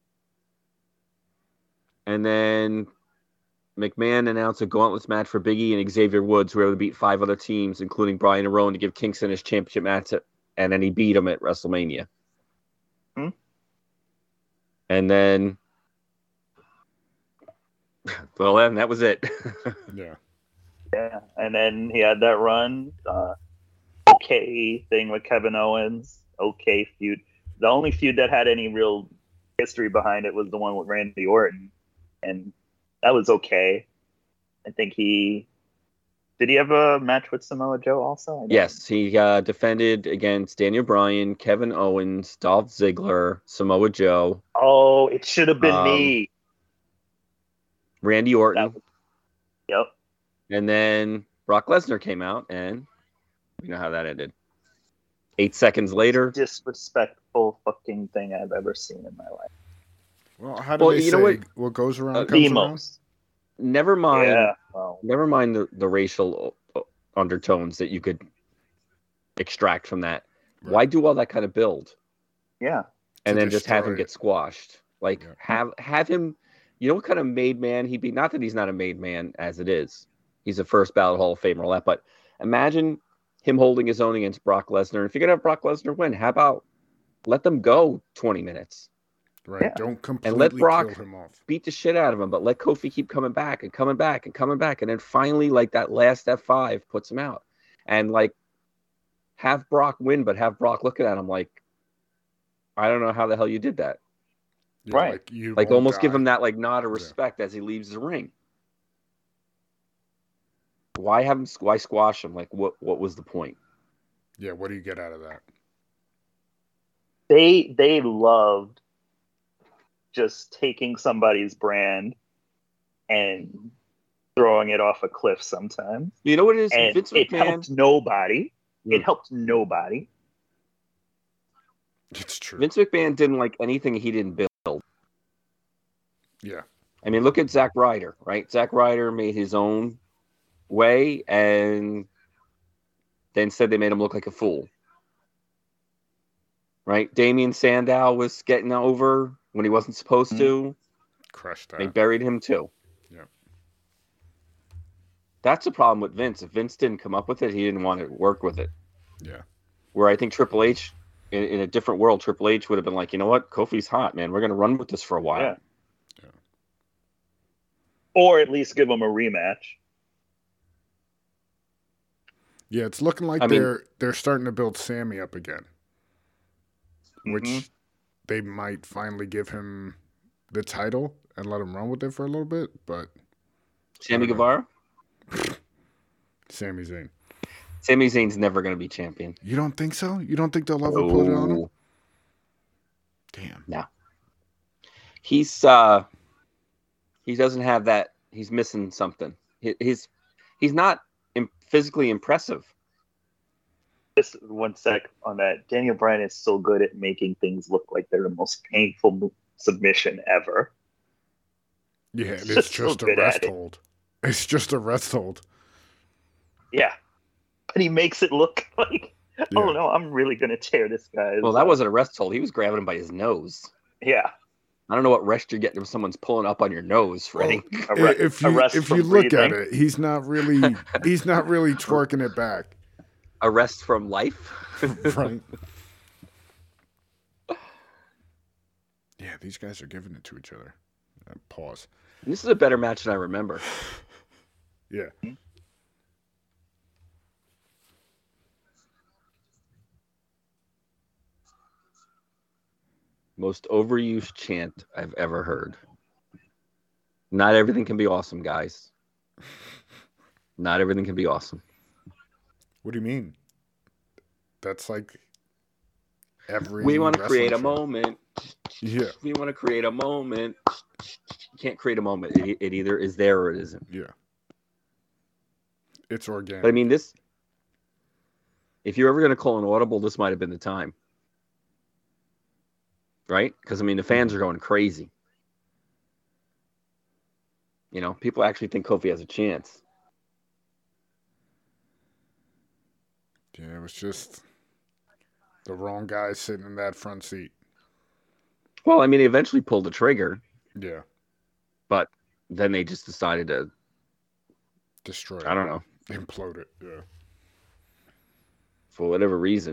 And then McMahon announced a gauntlet match for Big E and Xavier Woods, who were able to beat 5 other teams, including Bryan and Rowan, to give Kingston his championship match. And then he beat him at WrestleMania. Hmm. And then, well, then that was it. Yeah. Yeah, and then he had that run, okay thing with Kevin Owens, okay feud. The only feud that had any real history behind it was the one with Randy Orton, and that was okay. I think did he have a match with Samoa Joe also? I don't Yes, he defended against Daniel Bryan, Kevin Owens, Dolph Ziggler, Samoa Joe, know. Oh, it should have been me. Randy Orton. And then Brock Lesnar came out, and you know how that ended. 8 seconds later. Disrespectful fucking thing I've ever seen in my life. Well, how do they say what goes around comes the around? most. Never mind. Yeah. Well, Never mind the racial undertones that you could extract from that. Right. Why do all that kind of build? yeah. And To then just have him destroy get it. squashed. Like Yeah. have him. You know what kind of made man he'd be? Not that he's not a made man as it is. He's a first ballot Hall of Famer, all that. But imagine him holding his own against Brock Lesnar. If you're gonna have Brock Lesnar win, how about let them go 20 minutes? Right. Yeah. Don't And completely let Brock kill him off. beat the shit out of him, but let Kofi keep coming back and coming back and coming back. And then finally, like that last F5 puts him out. And like have Brock win, but have Brock looking at him like, I don't know how the hell you did that. Yeah, Right. Like, you Like won't almost give die. him that like nod of respect as he leaves the ring. Why squash him? Like what was the point? Yeah, what do you get out of that? They loved just taking somebody's brand and throwing it off a cliff sometimes. You know what it is? And Vince it McMahon. helped nobody. Mm. It helped nobody. It's true. Vince McMahon didn't like anything he didn't build. Yeah. I mean, look at Zack Ryder, right? Zack Ryder made his own way, and then said they made him look like a fool. Right? Damien Sandow was getting over when he wasn't supposed to. Crushed They that. buried him too. Yeah. That's the problem with Vince. If Vince didn't come up with it, he didn't want to work with it. Yeah. Where I think Triple H, in a different world, Triple H would have been like, you know what? Kofi's hot, man. We're going to run with this for a while. Yeah. Or at least give them a rematch. Yeah, it's looking like I mean- they're starting to build Sammy up again. Which Mhm. they might finally give him the title and let him run with it for a little bit, but Sammy I don't Guevara? Sami Zayn. Sami Zayn's never going to be champion. You don't think so? You don't think they'll ever put it on him? Oh, Damn. he doesn't have that. He's missing something. He's not physically impressive. Just 1 sec on that. Daniel Bryan is so good at making things look like they're the most painful submission ever. Yeah, He's it's just so just a good at rest it. hold. It's just a rest hold. Yeah. But he makes it look like, Yeah. oh no, I'm really going to tear this guy. Well, that wasn't a rest hold. He was grabbing him by his nose. Yeah. I don't know what rest you're getting if someone's pulling up on your nose, Freddie. If you rest from look at breathing. it, he's not really twerking it back. A rest from life. Right. Yeah, these guys are giving it to each other. Pause. This is a better match than I remember. Yeah. Most overused chant I've ever heard. Not everything can be awesome, guys. Not everything can be awesome. What do you mean? That's like every. We want to wrestling create a show. moment. Yeah. We want to create a moment. You can't create a moment. It either is there or it isn't. Yeah. It's organic. But I mean, this. If you're ever going to call an audible, this might have been the time. Right? Because, I mean, the fans are going crazy. You know, people actually think Kofi has a chance. Yeah, it was just the wrong guy sitting in that front seat. Well, I mean, they eventually pulled the trigger, Yeah. but then they just decided to, Destroy it. I don't know, Implode it. Yeah. for whatever reason.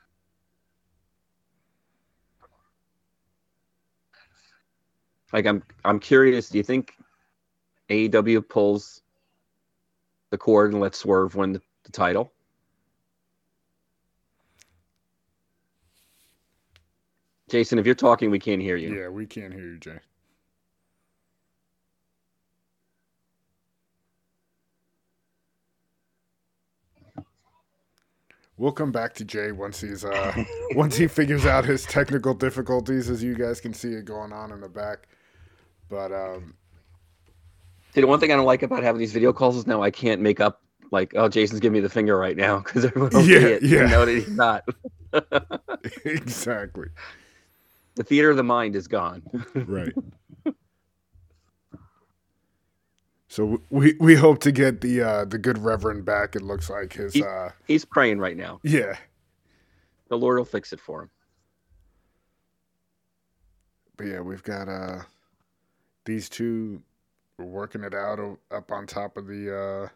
Like, I'm curious, do you think AEW pulls the cord and lets Swerve win the title? Jason, if you're talking, we can't hear you. Yeah, we can't hear you, Jay. We'll come back to Jay once once he figures out his technical difficulties, as you guys can see it going on in the back. But See, the one thing I don't like about having these video calls is now I can't make up like, oh, Jason's giving me the finger right now because everyone will see it and know that he's not. Exactly. The theater of the mind is gone. Right. So we hope to get the good Reverend back. It looks like he's praying right now. Yeah. The Lord will fix it for him. But yeah, we've got these two working it out up on top of the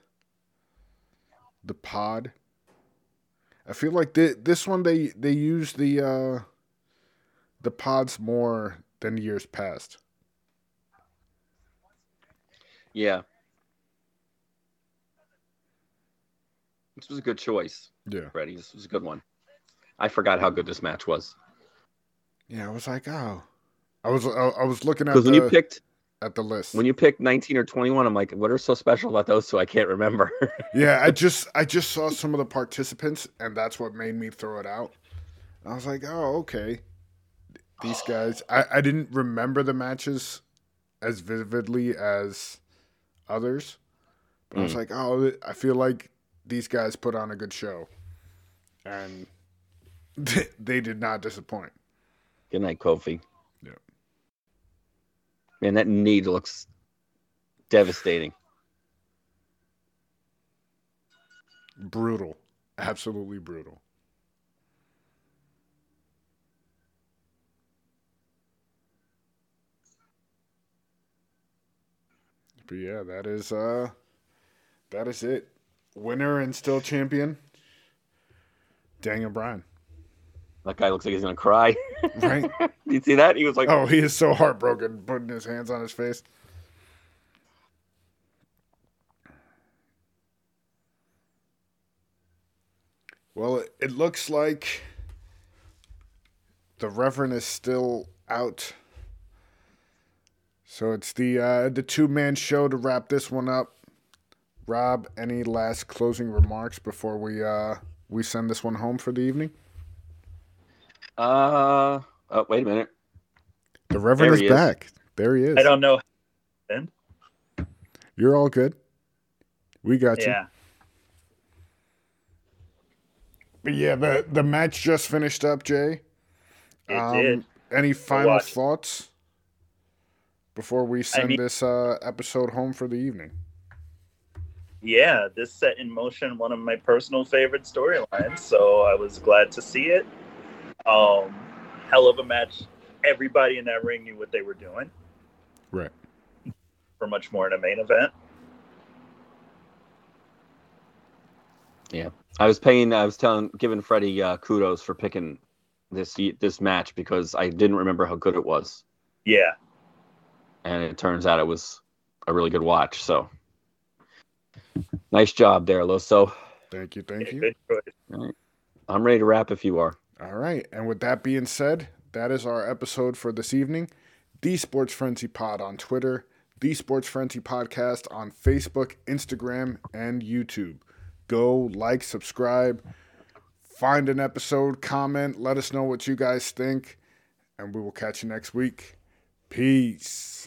pod. I feel like this one they use the pods more than years past. Yeah. This was a good choice. Yeah. Freddie, this was a good one. I forgot how good this match was. Yeah, I was like, oh. I was looking at when you picked at the list. When you picked 19 or 21, I'm like, what are so special about those two? I can't remember. Yeah, I just saw some of the participants, and that's what made me throw it out. I was like, oh, okay. These guys, I didn't remember the matches as vividly as others. But I was like, oh, I feel like these guys put on a good show. And they did not disappoint. Good night, Kofi. Yeah. Man, that knee looks devastating. Brutal. Absolutely brutal. But yeah, that is it. Winner and still champion, Daniel Bryan. That guy looks like he's gonna cry. Right? Did you see that? He was like, oh, he is so heartbroken, putting his hands on his face. Well, it looks like the Reverend is still out. So it's the two-man show to wrap this one up. Rob, any last closing remarks before we send this one home for the evening? Oh, wait a minute. The Reverend is back. There he is. I don't know. You're all good. We got you. Yeah. But yeah, the match just finished up, Jay. It did. Any final thoughts before we send this episode home for the evening? Yeah, this set in motion one of my personal favorite storylines, so I was glad to see it. Hell of a match. Everybody in that ring knew what they were doing. Right. For much more in a main event. Yeah. I was giving Freddie kudos for picking this match because I didn't remember how good it was. Yeah. And it turns out it was a really good watch. So nice job there, Loso. Thank you. Thank you. Good choice. All right. I'm ready to wrap if you are. All right. And with that being said, that is our episode for this evening. The Sports Frenzy Pod on Twitter, The Sports Frenzy Podcast on Facebook, Instagram, and YouTube. Go like, subscribe, find an episode, comment, let us know what you guys think, and we will catch you next week. Peace.